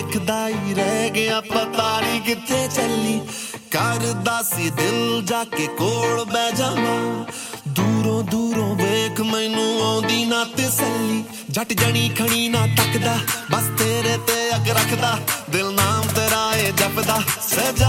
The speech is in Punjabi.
ਵੇਖਦਾ ਹੀ ਰਹਿ ਗਿਆ ਪਤਾ ਨਹੀਂ ਕਿੱਥੇ ਚੱਲੀ ਕਰਦਾ ਸੀ ਦਿਲ ਜਾ ਕੇ ਕੋਲ ਬਹਿ ਜਾਵਾਂ ਦੂਰੋਂ ਦੂਰੋਂ ਵੇਖ ਮੈਨੂੰ ਆਉਂਦੀ ਨਾ ਤਸੱਲੀ ਜੱਟ ਜਣੀ ਖਣੀ ਨਾ ਤੱਕਦਾ ਬਸ ਤੇਰੇ ਤੇ ਅੱਗ ਰੱਖਦਾ ਦਿਲ ਨਾਮ ਤੇਰਾ ਏ ਜਪਦਾ ਸਜਾ